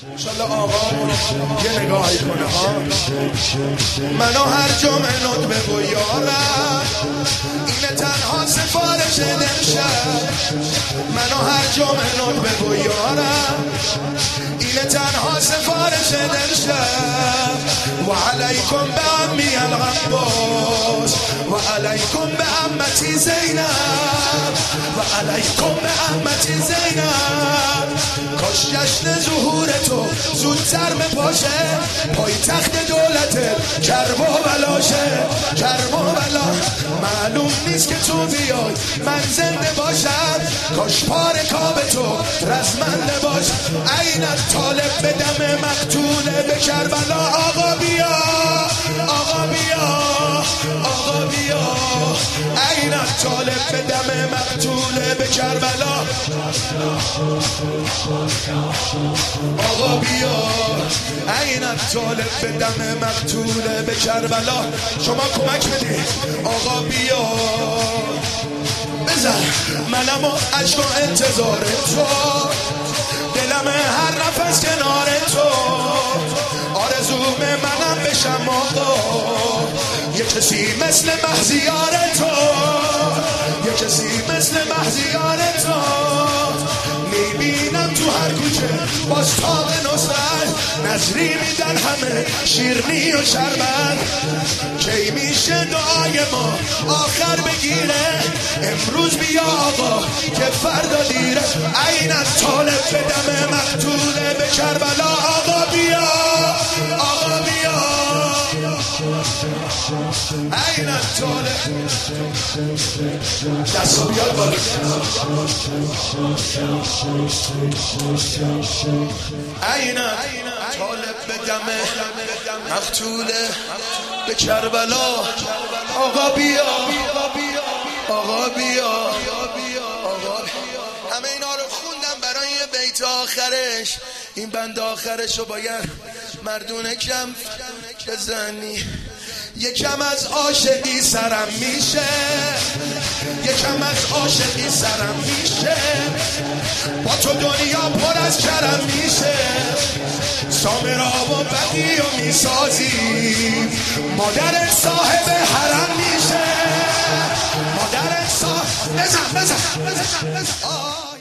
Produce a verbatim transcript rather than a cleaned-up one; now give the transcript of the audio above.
انشالله آقا یه نگاهی کنه ها. منو هر جمعه ندبه و یارم اینه تنها سفارش امشب. منو هر جمعه ندبه و یارم اینه تنها سفارش امشب. و علیکم به عمی العباس و علیکم به عمتی زینب و علیکم به عمتی زینب. کاش جشن ظهور تو زودتر بپاشه، پای تخت دولت کرب و بلاشه. کرب و بلا معلوم نیست که تو بیای من زنده باشم، کاش پار کاب تو رزمنده باش. عینت طالب به دم مقتول به کربلا. آقا بیا آقا بیا آقا بیا. عینت طالب به دم مقتول به کربلا. آقا بیا عینت طالب به دم مقتول به کربلا. شما کمک بده آقا بیا. بزن منم و عشق و انتظار تو، دلم هر نفس کنار تو. آرزوم منم بشم آقا یه کسی مثل مهزیار تو، یه کسی مثل مهزیار تو. میبینم تو هر کوچه باز تاق نصرت، نظری میدن همه شیرنی و شربت. کی میشه دعای ما آخر بگیره؟ امروز بیا آقا که فردا دیره. عینت طالب به دم مقتول به کربلا. آقا بیا آقا بیا عینت طالب. دستو بیار بالا. عینت طالب به دم مقتول به کربلا. آقا بیا آقا بیا آقا. همه اینا رو خوندم برای یه بیت آخرش. این بند آخرش رو باید مردونه کم بزنی. یکم از عاشقی سرم میشه، یکم از عاشقی سرم میشه. با تو دنیا پر از کرم میشه. سامرا و بدی و میسازی، مادر صاحب حرم میشه. مادر صاحب بزن بزن بزن بزن.